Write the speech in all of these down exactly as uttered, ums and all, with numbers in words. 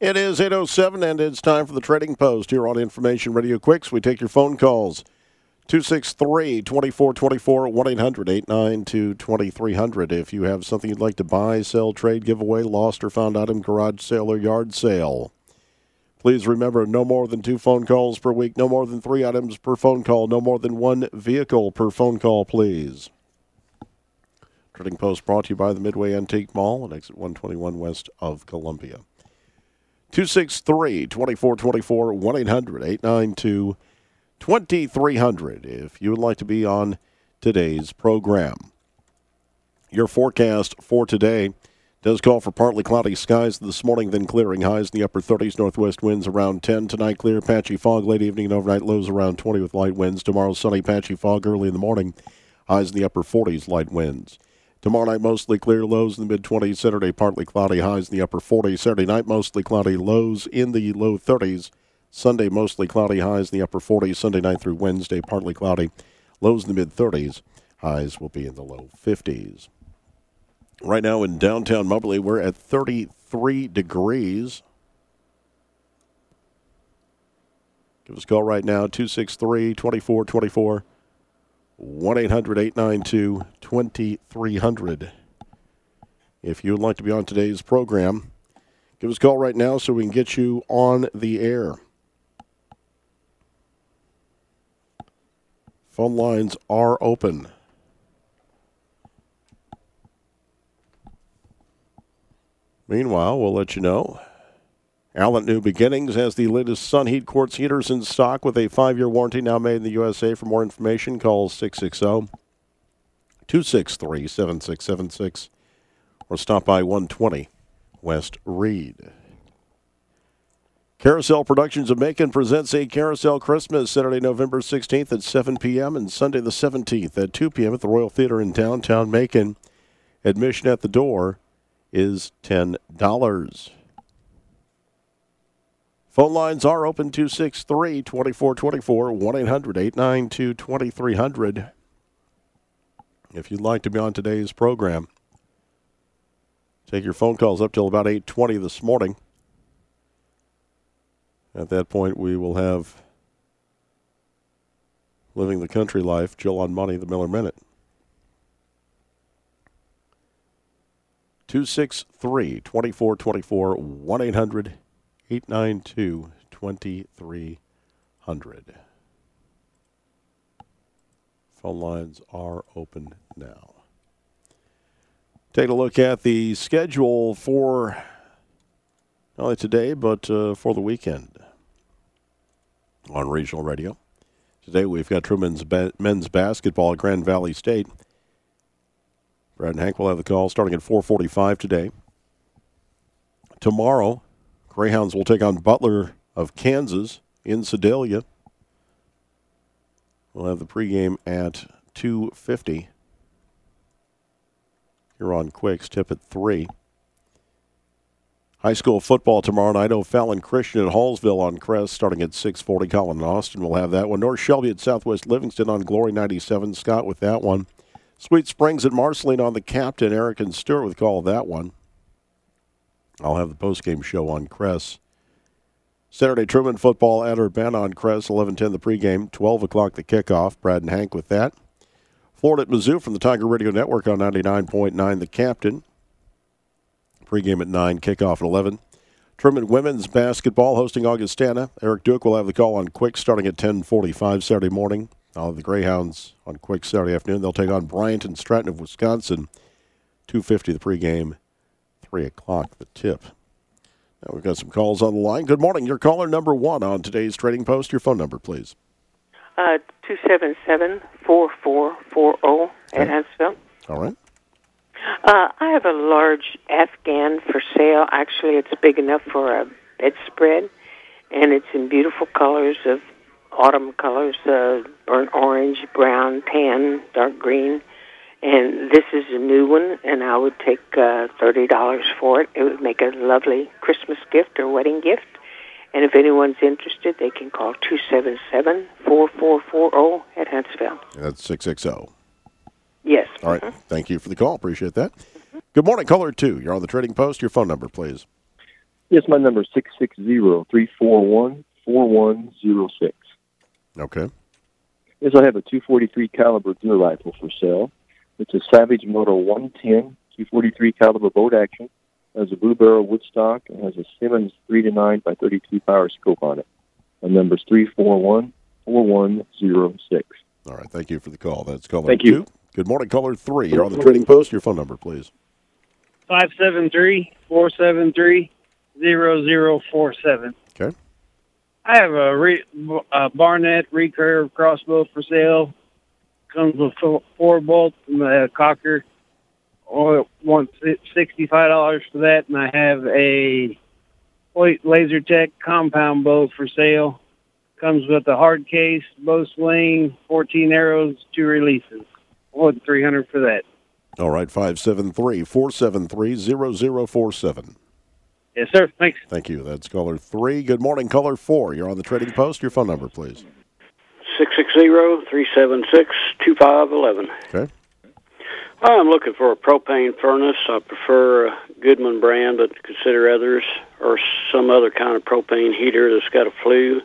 It is eight oh seven, and it's time for the Trading Post here on Information Radio Quicks. We take your phone calls. two six three, two four two four, one eight hundred, eight nine two, two three hundred. If you have something you'd like to buy, sell, trade, give away, lost or found item, garage sale, or yard sale, please remember, no more than two phone calls per week, no more than three items per phone call, no more than one vehicle per phone call, please. Trading Post brought to you by the Midway Antique Mall at exit one twenty-one west of Columbia. two six three, two four two four, one eight hundred, eight nine two, two three hundred if you would like to be on today's program. Your forecast for today does call for partly cloudy skies this morning, then clearing, highs in the upper thirties, northwest winds around ten. Tonight, clear, patchy fog late evening and overnight, lows around twenty with light winds. Tomorrow, sunny, patchy fog early in the morning, highs in the upper forties, light winds. Tomorrow night, mostly clear, lows in the mid-twenties. Saturday, partly cloudy, highs in the upper forties. Saturday night, mostly cloudy, lows in the low thirties. Sunday, mostly cloudy, highs in the upper forties. Sunday night through Wednesday, partly cloudy, lows in the mid-thirties. Highs will be in the low fifties. Right now in downtown Moberly, we're at thirty-three degrees. Give us a call right now, two six three, two four two four. one eight hundred, eight nine two, two three hundred. If you would like to be on today's program, give us a call right now so we can get you on the air. Phone lines are open. Meanwhile, we'll let you know. Allen New Beginnings has the latest Sun Heat quartz heaters in stock with a five-year warranty, now made in the U S A. For more information, call six six zero, two six three, seven six seven six or stop by one twenty West Reed. Carousel Productions of Macon presents a Carousel Christmas Saturday, November sixteenth at seven p.m. and Sunday the seventeenth at two p.m. at the Royal Theater in downtown Macon. Admission at the door is ten dollars. Phone lines are open, two six three, two four two four, one eight hundred, eight nine two, two three hundred. If you'd like to be on today's program, take your phone calls up till about eight twenty this morning. At that point, we will have Living the Country Life, Jill on Money, the Miller Minute. two six three, two four two four, one eight hundred, eight nine two, two three hundred. Phone lines are open now. Take a look at the schedule for not only today, but uh, for the weekend on regional radio. Today we've got true men's, ba- men's basketball at Grand Valley State. Brad and Hank will have the call starting at four forty-five today. Tomorrow, Greyhounds will take on Butler of Kansas in Sedalia. We'll have the pregame at two fifty. You're on Quicks, tip at three. High school football tomorrow night. O'Fallon Christian at Hallsville on Crest starting at six forty. Colin and Austin will have that one. North Shelby at Southwest Livingston on Glory ninety-seven. Scott with that one. Sweet Springs at Marceline on the Captain. Eric and Stewart with call of that one. I'll have the postgame show on Crest. Saturday Truman football at Urbana on Crest. eleven ten the pregame. twelve o'clock the kickoff. Brad and Hank with that. Florida at Mizzou from the Tiger Radio Network on ninety-nine point nine the Captain. Pregame at nine, kickoff at eleven. Truman women's basketball hosting Augustana. Eric Duke will have the call on Quick starting at ten forty-five Saturday morning. I'll have the Greyhounds on Quick Saturday afternoon. They'll take on Bryant and Stratton of Wisconsin. two fifty the pregame, three o'clock the tip. Now we've got some calls on the line. Good morning. Your caller number one on today's Trading Post. Your phone number, please. Uh, two seven seven, four four four zero at Huntsville. All right. Uh, I have a large Afghan for sale. Actually, it's big enough for a bedspread, and it's in beautiful colors of autumn colors, uh, burnt orange, brown, tan, dark green. And this is a new one, and I would take uh, thirty dollars for it. It would make a lovely Christmas gift or wedding gift. And if anyone's interested, they can call two seven seven, four four four zero at Huntsville. That's six six zero. Yes. All right. Mm-hmm. Thank you for the call. Appreciate that. Mm-hmm. Good morning, caller two. You're on the Trading Post. Your phone number, please. Yes, my number is six six zero, three four one, four one zero six. Okay. Yes, I have a two forty-three caliber deer rifle for sale. It's a Savage Moto one ten, two forty-three caliber bolt action. It has a blue barrel woodstock and has a Simmons three to nine by thirty-two power scope on it. My number is three four one, four one zero six. All right, thank you for the call. That's caller Thank two. you. Good morning, caller three. You're on the Trading Post. Your phone number, please. five seven three, four seven three, zero zero four seven. Okay. I have a, re, a Barnett recurve crossbow for sale. Comes with four, four bolts and a cocker. I want sixty-five dollars for that, and I have a Hoyt Laser Tech compound bow for sale. Comes with a hard case, bow sling, fourteen arrows, two releases. I want three hundred dollars for that. All right, five seven three, four seven three, zero zero four seven. Yes, sir. Thanks. Thank you. That's caller three. Good morning, caller four. You're on the Trading Post. Your phone number, please. six six zero, three seven six, two five one one. Okay. I'm looking for a propane furnace. I prefer a Goodman brand, but consider others, or some other kind of propane heater that's got a flue.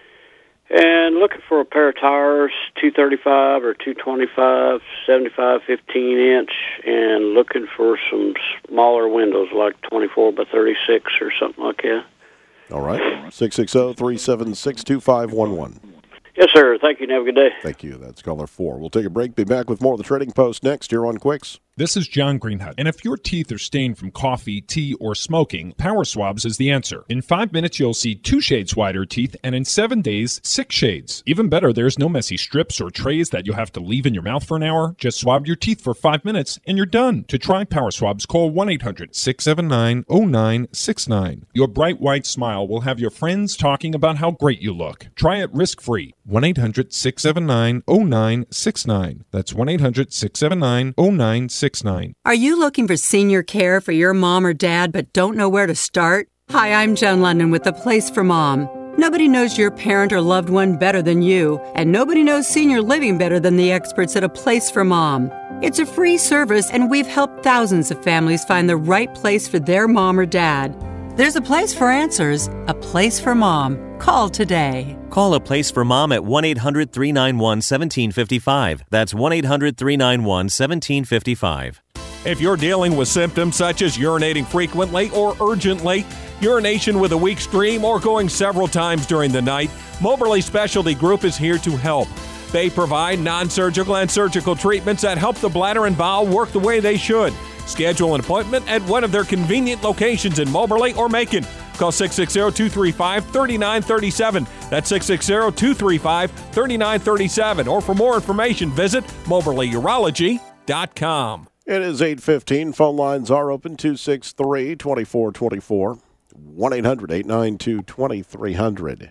And looking for a pair of tires, two thirty-five or two twenty-five, seventy-five, fifteen inch, and looking for some smaller windows like twenty-four by thirty-six or something like that. All right. six six zero, three seven six, two five one one. Yes, sir. Thank you, and have a good day. Thank you. That's caller four. We'll take a break. Be back with more of the Trading Post next. You're on Quicks. This is John Greenhut, and if your teeth are stained from coffee, tea, or smoking, Power Swabs is the answer. In five minutes, you'll see two shades whiter teeth, and in seven days, six shades. Even better, there's no messy strips or trays that you'll have to leave in your mouth for an hour. Just swab your teeth for five minutes, and you're done. To try Power Swabs, call one eight hundred, six seven nine, zero nine six nine. Your bright white smile will have your friends talking about how great you look. Try it risk-free. one eight hundred, six seven nine, zero nine six nine. That's one eight hundred, six seven nine, zero nine six nine. Are you looking for senior care for your mom or dad but don't know where to start? Hi, I'm Joan London with The Place for Mom. Nobody knows your parent or loved one better than you, and nobody knows senior living better than the experts at A Place for Mom. It's a free service, and we've helped thousands of families find the right place for their mom or dad. There's a place for answers, a place for mom. Call today. Call A Place for Mom at one eight hundred, three nine one, one seven five five. That's one eight hundred, three nine one, one seven five five. If you're dealing with symptoms such as urinating frequently or urgently, urination with a weak stream, or going several times during the night, Moberly Specialty Group is here to help. They provide non-surgical and surgical treatments that help the bladder and bowel work the way they should. Schedule an appointment at one of their convenient locations in Moberly or Macon. Call six six zero, two three five, three nine three seven. That's six six zero, two three five, three nine three seven. Or for more information, visit moberly urology dot com. It is eight fifteen. Phone lines are open, two six three, two four two four, one eight hundred, eight nine two, two three hundred.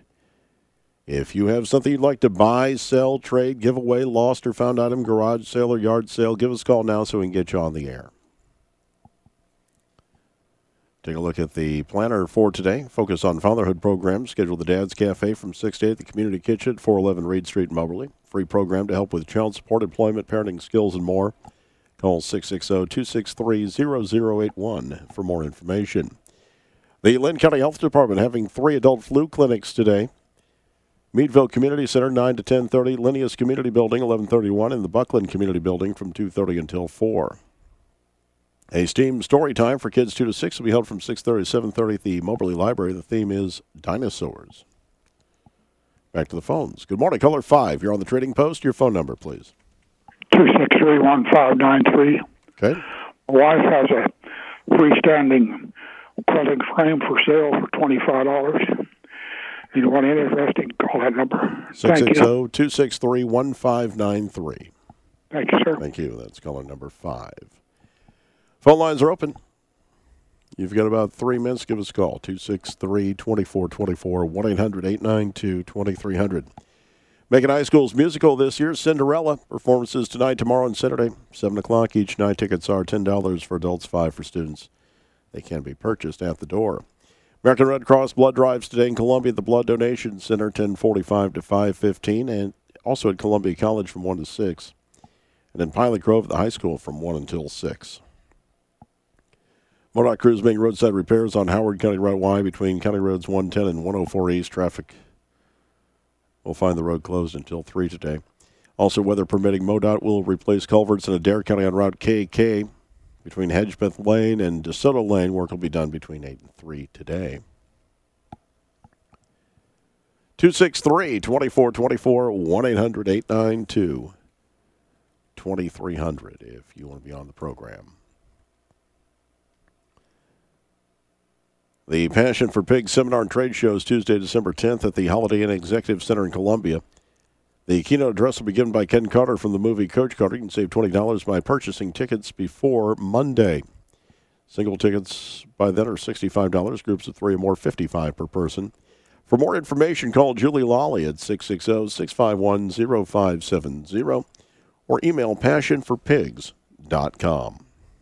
If you have something you'd like to buy, sell, trade, give away, lost or found item, garage sale or yard sale, give us a call now so we can get you on the air. Take a look at the planner for today. Focus on fatherhood programs. Schedule the Dad's Cafe from six to eight at the Community Kitchen at four eleven Reed Street in Moberly. Free program to help with child support, employment, parenting skills, and more. Call six six zero, two six three, zero zero eight one for more information. The Lynn County Health Department having three adult flu clinics today. Meadville Community Center, nine to ten thirty. Linneus Community Building, eleven thirty-one. And the Buckland Community Building from two thirty until four. A STEAM story time for kids two to six will be held from six thirty to seven thirty at the Moberly Library. The theme is dinosaurs. Back to the phones. Good morning, caller five. You're on the Trading Post. Your phone number, please. two six three, one five nine three. Okay. My wife has a freestanding quilting frame for sale for twenty-five dollars. You want any interesting, call that number. six six zero, two six three, one five nine three. Thank you, sir. Thank you. That's caller number five. Phone lines are open. You've got about three minutes. Give us a call. two six three, two four two four, one eight hundred, eight nine two, two three hundred. Macon High School's musical this year, Cinderella. Performances tonight, tomorrow, and Saturday, seven o'clock each night. Tickets are ten dollars for adults, five dollars for students. They can be purchased at the door. American Red Cross blood drives today in Columbia at the Blood Donation Center, ten forty-five to five fifteen, and also at Columbia College from one to six. And in Pilot Grove at the high school from one until six. MoDOT crews making roadside repairs on Howard County Route Y between County Roads one ten and one oh four East. Traffic will find the road closed until three today. Also, weather permitting, MoDOT will replace culverts in Adair County on Route K K between Hedgepeth Lane and DeSoto Lane. Work will be done between eight and three today. two six three, two four two four, one eight hundred, eight nine two, two three hundred if you want to be on the program. The Passion for Pigs Seminar and Trade Show is Tuesday, December tenth at the Holiday Inn Executive Center in Columbia. The keynote address will be given by Ken Carter from the movie Coach Carter. You can save twenty dollars by purchasing tickets before Monday. Single tickets by then are sixty-five dollars. Groups of three or more, fifty-five dollars per person. For more information, call Julie Lawley at six six zero, six five one, zero five seven zero or email passion for pigs dot com.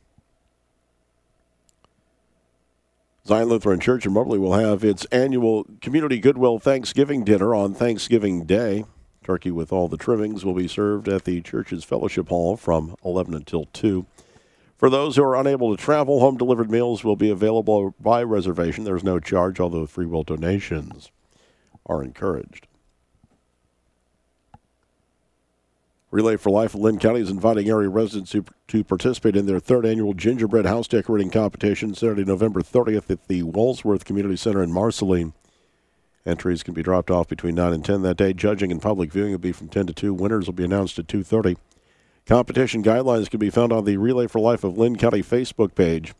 Zion Lutheran Church in Moberly will have its annual Community Goodwill Thanksgiving Dinner on Thanksgiving Day. Turkey with all the trimmings will be served at the church's fellowship hall from eleven until two. For those who are unable to travel, home-delivered meals will be available by reservation. There's no charge, although free will donations are encouraged. Relay for Life of Lynn County is inviting area residents to, to participate in their third annual gingerbread house decorating competition Saturday, November thirtieth at the Walsworth Community Center in Marceline. Entries can be dropped off between nine and ten that day. Judging and public viewing will be from ten to two. Winners will be announced at two thirty. Competition guidelines can be found on the Relay for Life of Lynn County Facebook page.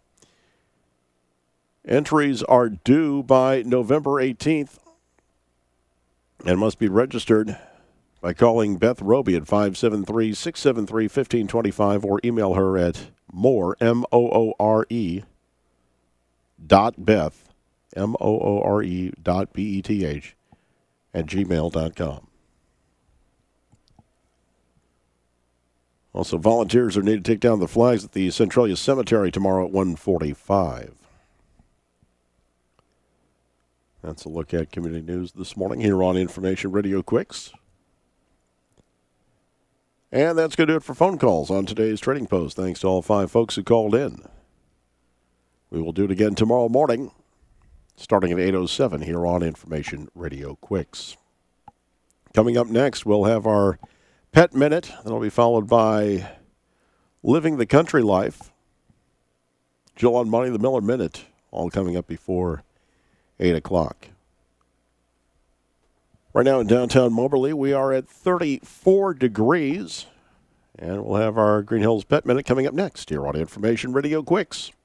Entries are due by November eighteenth and must be registered by calling Beth Roby at five seven three, six seven three, one five two five or email her at more, M O O R E, dot Beth, M O O R E dot B E T H, at gmail dot com. Also, volunteers are needed to take down the flags at the Centralia Cemetery tomorrow at one forty-five. That's a look at community news this morning here on Information Radio Quicks. And that's going to do it for phone calls on today's Trading Post. Thanks to all five folks who called in. We will do it again tomorrow morning, starting at eight oh seven here on Information Radio Quicks. Coming up next, we'll have our Pet Minute. That'll be followed by Living the Country Life. Jill on Money, the Miller Minute, all coming up before eight o'clock. Right now in downtown Moberly, we are at thirty-four degrees, and we'll have our Green Hills Pet Minute coming up next here on Information Radio Quicks.